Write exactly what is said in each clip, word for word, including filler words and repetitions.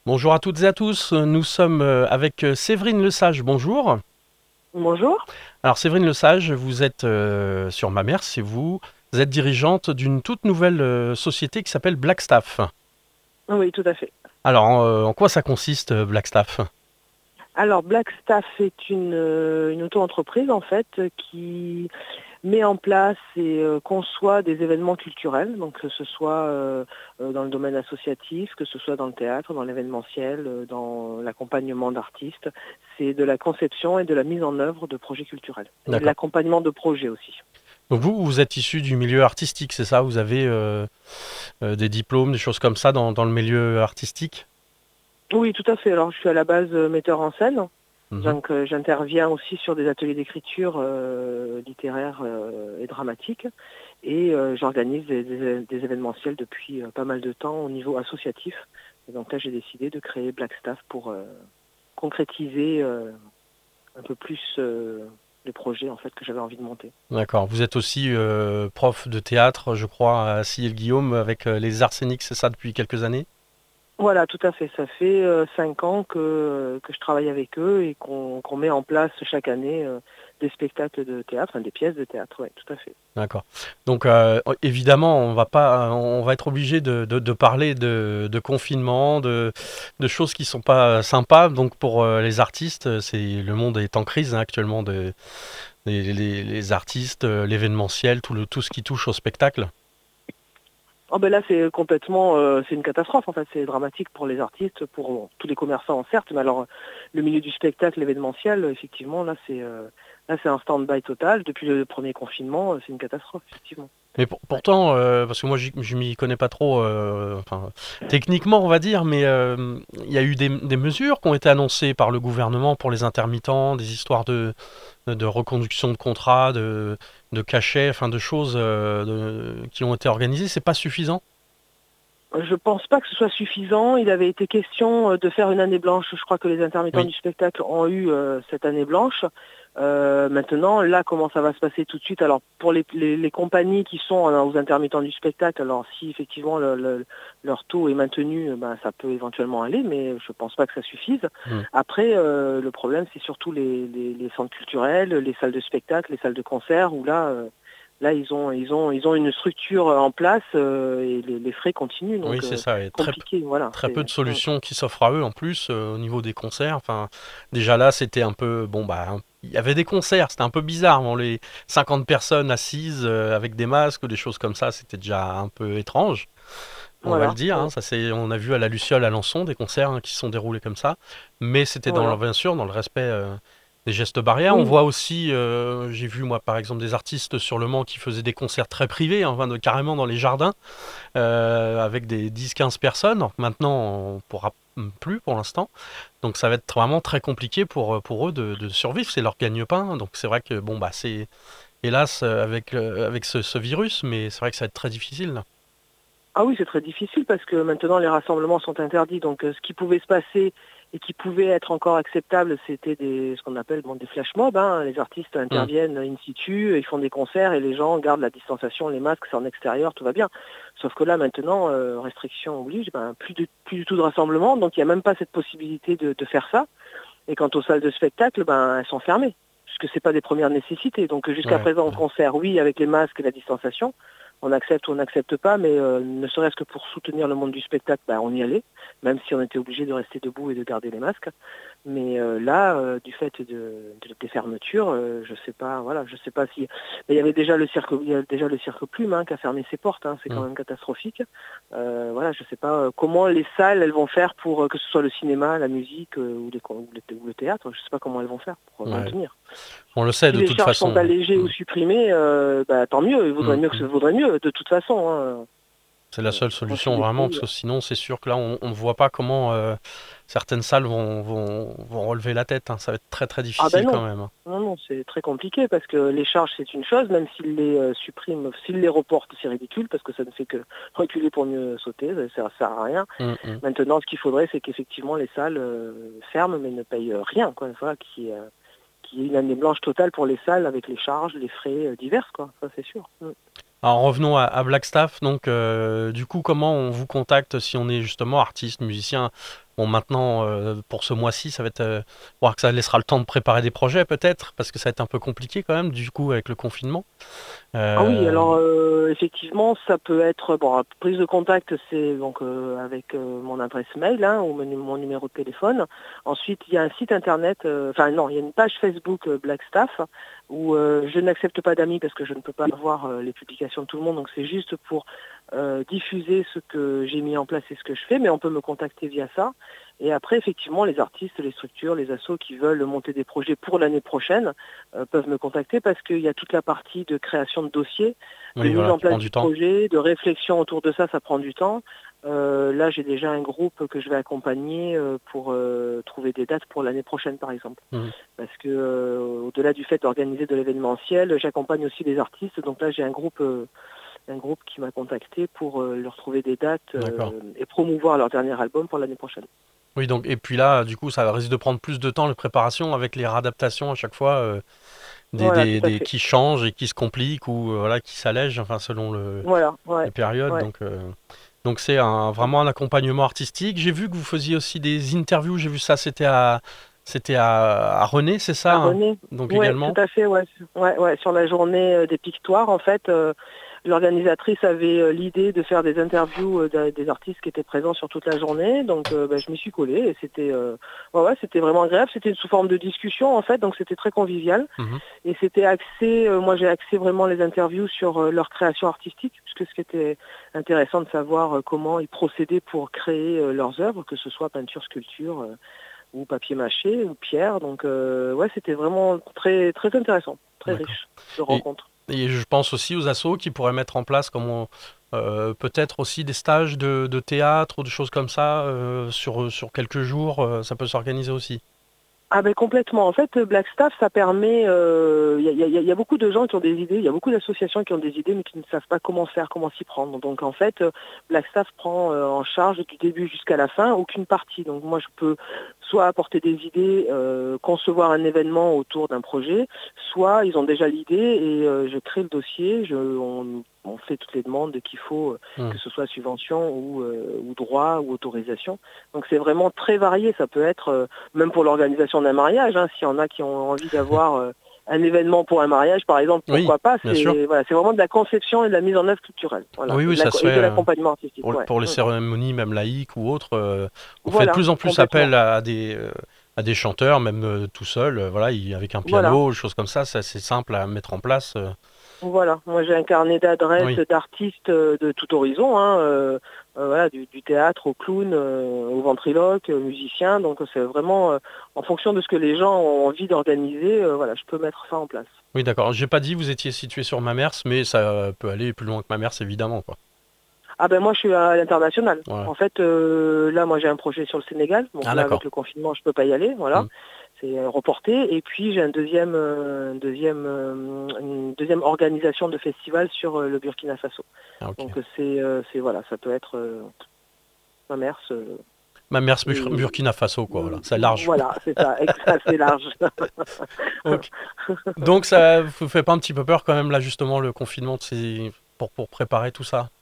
Bonjour à toutes et à tous, nous sommes euh, avec euh, Séverine Lesage, bonjour. Bonjour. Alors Séverine Lesage, vous êtes euh, sur Mamers, c'est vous, vous êtes dirigeante d'une toute nouvelle euh, société qui s'appelle Blackstaff. Oui, tout à fait. Alors en, euh, en quoi ça consiste euh, Blackstaff? Alors, Blackstaff est une, euh, une auto-entreprise en fait euh, qui met en place et euh, conçoit des événements culturels, donc que ce soit euh, euh, dans le domaine associatif, que ce soit dans le théâtre, dans l'événementiel, euh, dans l'accompagnement d'artistes. C'est de la conception et de la mise en œuvre de projets culturels et de D'accord. l'accompagnement de projets aussi. Donc vous, vous êtes issu du milieu artistique, c'est ça? Vous avez euh, euh, des diplômes, des choses comme ça dans, dans le milieu artistique? Oui, tout à fait. Alors, je suis à la base euh, metteur en scène. Mhm. Donc euh, j'interviens aussi sur des ateliers d'écriture euh, littéraire euh, et dramatique et euh, j'organise des, des- des événementiels depuis euh, pas mal de temps au niveau associatif. Et donc là j'ai décidé de créer Blackstaff pour euh, concrétiser euh, un peu plus euh, le projet en fait que j'avais envie de monter. D'accord. Vous êtes aussi euh, prof de théâtre, je crois, à Sillé-le-Guillaume avec euh, les Arséniques, c'est ça depuis quelques années? Voilà, tout à fait. Ça fait euh, cinq ans que, que je travaille avec eux et qu'on qu'on met en place chaque année euh, des spectacles de théâtre, enfin, des pièces de théâtre, oui, tout à fait. D'accord. Donc euh, évidemment, on va pas, on va être obligé de, de- de parler de, de confinement, de, de choses qui sont pas sympas. Donc pour euh, les artistes, c'est le monde est en crise hein, actuellement. De, les, les- les artistes, euh, l'événementiel, tout le tout ce qui touche au spectacle. Oh ben là c'est complètement euh, c'est une catastrophe en fait, c'est dramatique pour les artistes, pour bon, tous les commerçants certes, mais alors le milieu du spectacle, l'événementiel, effectivement là c'est euh, là c'est un stand-by total. Depuis le premier confinement, euh, c'est une catastrophe, effectivement. Mais pour- Ouais. pourtant, euh, parce que moi j'y- je m'y connais pas trop, euh, enfin, techniquement on va dire, mais euh, il y a eu des, des mesures qui ont été annoncées par le gouvernement pour les intermittents, des histoires de, de reconduction de contrats, de, de cachets, enfin de choses euh, de- qui ont été organisées. C'est pas suffisant. Je pense pas que ce soit suffisant. Il avait été question euh, de faire une année blanche. Je crois que les intermittents Oui. du spectacle ont eu euh, cette année blanche. Euh, maintenant, là, comment ça va se passer tout de suite? Alors, pour les, les- les compagnies qui sont euh, aux intermittents du spectacle, alors si effectivement le- le- leur taux est maintenu, euh, ben, ça peut éventuellement aller, mais je pense pas que ça suffise. Mm. Après, euh, le problème, c'est surtout les, les- les centres culturels, les salles de spectacle, les salles de concert, où là, euh, là, ils ont, ils ont, ils ont une structure euh, en place euh, et les, les frais continuent, Oui, donc c'est euh, ça. Et très, p- compliqué. Voilà. très peu C'est, de mm. solutions qui s'offrent à eux en plus euh, au niveau des concerts. Enfin, déjà là, c'était un peu bon bah. un- Il y avait des concerts, c'était un peu bizarre. Bon, les cinquante personnes assises euh, avec des masques ou des choses comme ça, c'était déjà un peu étrange. On va le Voilà. dire, Mm. hein, ça c'est, on a vu à la Luciole à Alençon des concerts hein, qui se sont déroulés comme ça, mais c'était dans le, Voilà. bien sûr dans le respect euh, des gestes barrières. On Oui. voit aussi, euh, j'ai vu moi par exemple des artistes sur Le Mans qui faisaient des concerts très privés, hein, enfin, de- carrément dans les jardins, euh, avec des dix quinze personnes. Donc maintenant on pourra plus pour l'instant, donc ça va être vraiment très compliqué pour, pour eux de, de survivre, c'est leur gagne-pain. Donc c'est vrai que bon bah c'est hélas euh, avec, euh, avec ce, ce virus, mais c'est vrai que ça va être très difficile là. Ah oui, c'est très difficile parce que maintenant les rassemblements sont interdits. Donc euh, ce qui pouvait se passer et qui pouvait être encore acceptable, c'était des ce qu'on appelle bon, des flash mobs. Hein. Les artistes Hmm. interviennent in situ, ils font des concerts et les gens gardent la distanciation, les masques, c'est en extérieur, tout va bien. Sauf que là maintenant, euh, restriction oblige, ben, plus, de, plus du tout de rassemblement, donc il n'y a même pas cette possibilité de, de faire ça. Et quant aux salles de spectacle, ben, elles sont fermées, puisque c'est pas des premières nécessités. Donc jusqu'à Ouais, présent, au ouais. concert, oui, avec les masques et la distanciation, on accepte ou on n'accepte pas, mais euh, ne serait-ce que pour soutenir le monde du spectacle, ben, on y allait, même si on était obligé de rester debout et de garder les masques. Mais euh, là, euh, du fait de, de- des fermetures, euh, je sais pas, voilà, je sais pas si. Mais il y avait déjà le cirque, il y a déjà le cirque Plume hein, qui a fermé ses portes. Hein, c'est quand Hmm. même catastrophique. Euh, voilà, je sais pas euh, comment les salles elles vont faire pour euh, que ce soit le cinéma, la musique euh, ou, les, ou, le, ou le théâtre. Je sais pas comment elles vont faire pour euh, Ouais. maintenir. On le sait Si de les toute charges sont façon. allégées ou Mm, supprimées, euh, bah, tant mieux. Il vaudrait mm, mieux que ce mm. vaudrait mieux de toute façon. Hein. C'est la Euh, seule on se solution vraiment, parce débrouille. que sinon c'est sûr que là on on ne voit pas comment euh, certaines salles vont, vont, vont relever la tête. Hein. Ça va être très très Ah ben difficile quand non. même. Hein. Non, non, c'est très compliqué parce que les charges c'est une chose, même s'ils les euh, suppriment, s'ils les reportent, c'est ridicule parce que ça ne fait que reculer pour mieux sauter, ça ne sert à rien. Mm, mm. Maintenant, ce qu'il faudrait, c'est qu'effectivement les salles euh, ferment mais ne payent euh, rien, quoi. Voilà, qui, euh, qui y ait une année blanche totale pour les salles avec les charges, les frais euh, divers, quoi. Ça c'est sûr. Mm. Alors revenons à, à Blackstaff. Donc euh, du coup comment on vous contacte si on est justement artiste, musicien? bon, maintenant, euh, pour ce mois-ci, ça va être, euh, voir que ça laissera le temps de préparer des projets peut-être, parce que ça va être un peu compliqué quand même, du coup, avec le confinement. Ah oui, Euh, alors euh, effectivement, ça peut être bon. la Prise de contact, c'est donc euh, avec euh, mon adresse mail hein, ou mon, mon numéro de téléphone. Ensuite, il y a un site internet, euh, enfin non, il y a une page Facebook euh, Blackstaff où euh, je n'accepte pas d'amis parce que je ne peux pas voir euh, les publications de tout le monde. Donc c'est juste pour euh, diffuser ce que j'ai mis en place et ce que je fais, mais on peut me contacter via ça. Et après, effectivement, les artistes, les structures, les assos qui veulent monter des projets pour l'année prochaine euh, peuvent me contacter parce qu'il y a toute la partie de création de dossiers, de oui, mise voilà, en qui prend place du du temps. projet, de réflexion autour de ça, ça prend du temps. Euh, là, j'ai déjà un groupe que je vais accompagner euh, pour euh, trouver des dates pour l'année prochaine, par exemple. Mhm. Parce que euh, au-delà du fait d'organiser de l'événementiel, j'accompagne aussi les artistes. Donc là, j'ai un groupe, euh, un groupe qui m'a contacté pour euh, leur trouver des dates D'accord. euh, et promouvoir leur dernier album pour l'année prochaine. Oui, donc, et puis là, du coup, ça risque de prendre plus de temps, les préparations, avec les réadaptations à chaque fois, euh, des, Voilà, tout des, à des fait. qui changent et qui se compliquent ou euh, voilà, qui s'allègent, enfin, selon le, Voilà, ouais, les périodes. ouais. Donc, euh, donc c'est un, vraiment un accompagnement artistique. J'ai vu que vous faisiez aussi des interviews. J'ai vu ça, c'était à, c'était à, à René, c'est ça, À hein. René, Donc ouais, tout également. à fait, ouais. Ouais, ouais. Sur la journée euh, des Pictoires, en fait, euh, l'organisatrice avait euh, l'idée de faire des interviews euh, des des artistes qui étaient présents sur toute la journée. Donc, euh, bah, je m'y suis collée et c'était, euh, ouais, ouais, c'était vraiment agréable. C'était sous forme de discussion, en fait, donc c'était très convivial. Mhm. Et c'était axé, euh, moi j'ai axé vraiment les interviews sur euh, leur création artistique, puisque ce qui était intéressant de savoir euh, comment ils procédaient pour créer euh, leurs œuvres, que ce soit peinture, sculpture. euh, ou papier mâché ou pierre. Donc euh, ouais, c'était vraiment très très intéressant, très D'accord. riche de Et, rencontres. et je pense aussi aux assos qui pourraient mettre en place, comme on- euh, peut-être aussi des stages de, de théâtre ou de choses comme ça, euh, sur, sur quelques jours. Euh, ça peut s'organiser aussi. Ah ben complètement. En fait, Blackstaff, ça permet. euh, Il y, a, y a- y a beaucoup de gens qui ont des idées, il y a beaucoup d'associations qui ont des idées, mais qui ne savent pas comment faire, comment s'y prendre. Donc en fait, euh, Blackstaff prend euh, en charge du début jusqu'à la fin aucune partie. Donc moi, je peux soit apporter des idées, euh, concevoir un événement autour d'un projet, soit ils ont déjà l'idée et euh, je crée le dossier, je, on, on fait toutes les demandes qu'il faut, euh, Hmm. que ce soit subvention ou, euh, ou droit ou autorisation. Donc c'est vraiment très varié. Ça peut être euh, même pour l'organisation d'un mariage, hein, s'il y en a qui ont envie d'avoir euh, un événement pour un mariage, par exemple, Oui, pourquoi pas. bien sûr. C'est voilà, c'est vraiment de la conception et de la mise en œuvre culturelle. Voilà, Oui, et oui, de ça l'ac- se fait et de euh, l'accompagnement artistique. pour, Ouais. pour les Mm. cérémonies, même laïques ou autres. Euh, on fait de Voilà, plus en plus complètement. appel à des, euh, à des chanteurs, même euh, tout seul, euh, voilà, il- avec un Voilà. piano, des choses comme ça. C'est assez simple à mettre en place. euh. Voilà, moi j'ai un carnet d'adresses Oui, d'artistes euh, de tout horizon, hein, euh, euh, voilà, du, du théâtre au clown, euh, au ventriloque, aux musiciens, donc c'est vraiment euh, en fonction de ce que les gens ont envie d'organiser, euh, voilà, je peux mettre ça en place. oui, d'accord. J'ai pas dit vous étiez situé sur Mamers, mais ça peut aller plus loin que Mamers, évidemment, quoi. Ah ben moi je suis à l'international. Voilà. En fait, euh, là moi j'ai un projet sur le Sénégal, donc Ah, là d'accord. avec le confinement je peux pas y aller, voilà. Hmm. C'est euh, reporté. Et puis j'ai un deuxième, euh, un deuxième, euh, une deuxième organisation de festival sur euh, le Burkina Faso. Ah, ok. Donc euh, c'est, euh, c'est voilà, ça peut être euh, Mamers. euh, Mamers, Bur- et Burkina Faso, quoi. Voilà, mm, c'est large. voilà, c'est ça, assez large. Ok. Donc ça vous fait pas un petit peu peur quand même là justement le confinement de ces- pour, pour préparer tout ça?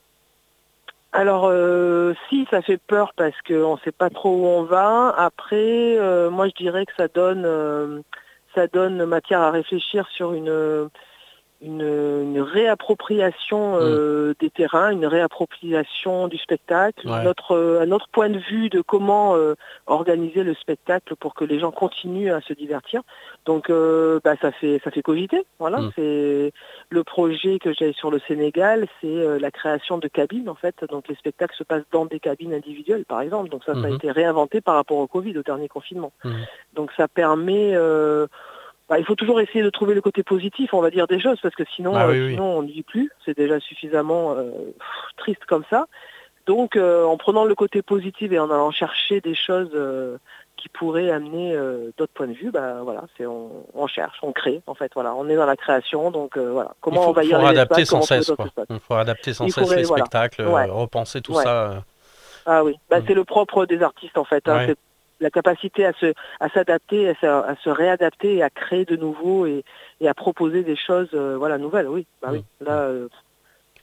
Alors euh, si, ça fait peur parce qu'on ne sait pas trop où on va. Après, euh, moi je dirais que ça donne, euh, ça donne matière à réfléchir sur une une, une réappropriation Hmm. euh, des terrains, une réappropriation du spectacle, Ouais. notre, euh, un autre point de vue de comment euh, organiser le spectacle pour que les gens continuent à se divertir. Donc euh, bah, ça fait ça fait cogiter. Voilà, Hmm. c'est le projet que j'ai sur le Sénégal, c'est euh, la création de cabines en fait. Donc les spectacles se passent dans des cabines individuelles par exemple. Donc ça, ça a Mhm. été réinventé par rapport au Covid, au dernier confinement. Mhm. Donc ça permet euh, bah, il faut toujours essayer de trouver le côté positif, on va dire, des choses, parce que sinon, Ah euh, oui, oui. sinon on n'y vit plus. C'est déjà suffisamment euh, pff, triste comme ça. Donc, euh, en prenant le côté positif et en allant chercher des choses euh, qui pourraient amener euh, d'autres points de vue, bah voilà, c'est on, on cherche, on crée, en fait, voilà, on est dans la création, donc euh, voilà, Il comment faut, envahir faut les réadapter espaces, sans comment trouver cesse, d'autres quoi. espaces. Il faut adapter sans Il cesse les faudrait, voilà, spectacles, ouais, euh, repenser tout ouais. ça. euh. Ah oui, bah, Hmm. c'est le propre des artistes en fait. Hein. Ouais. C'est la capacité à se à s'adapter, à se, à se réadapter et à créer de nouveau et, et à proposer des choses euh, voilà nouvelles. Oui, bah Hmm. oui. Là, Hmm. euh,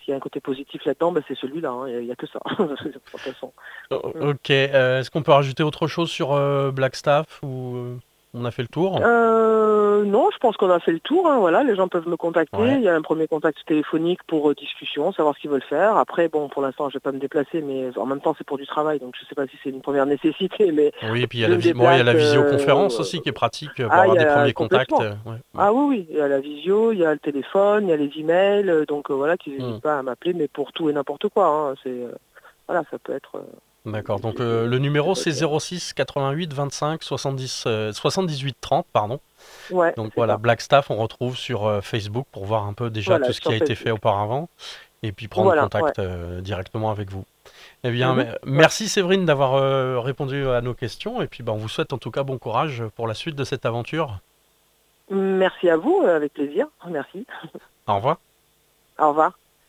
s'il y a un côté positif là-dedans, bah, c'est celui-là, hein, il n'y a, a que ça, de toute façon. O- Ok, euh, est-ce qu'on peut rajouter autre chose sur euh, Blackstaff ou euh, on a fait le tour? Euh, non, je pense qu'on a fait le tour, hein, voilà, les gens peuvent me contacter, Ouais. il y a un premier contact téléphonique pour euh, discussion, savoir ce qu'ils veulent faire. Après, bon, pour l'instant, je vais pas me déplacer, mais en même temps, c'est pour du travail, donc je sais pas si c'est une première nécessité, mais Oui, et puis il y a je la, me vi- bon, il y a déplace. la visioconférence euh, aussi qui est pratique euh, pour Ah, il avoir y des a premiers contacts. complètement. euh, ouais, ouais. Ah oui, oui, il y a la visio, il y a le téléphone, il y a les emails, euh, donc euh, voilà, qu'ils Hmm. n'hésitent pas à m'appeler, mais pour tout et n'importe quoi, hein, c'est, euh, voilà, ça peut être, euh, D'accord, donc c'est- euh, c'est- le ça numéro peut c'est être, euh, zéro six quatre-vingt-huit vingt-cinq soixante-dix, euh, soixante-dix-huit trente, pardon. ouais, Donc c'est voilà, ça. Blackstaff, on retrouve sur euh, Facebook pour voir un peu déjà Voilà, tout ce qui sur a été fait Facebook. auparavant et puis prendre Voilà, ouais. contact euh, directement avec vous. Eh bien, Mhm, me- ouais. merci Séverine d'avoir euh, répondu à nos questions et puis ben, on vous souhaite en tout cas bon courage pour la suite de cette aventure. Merci à vous, euh, avec plaisir. Merci. Au revoir. Au revoir.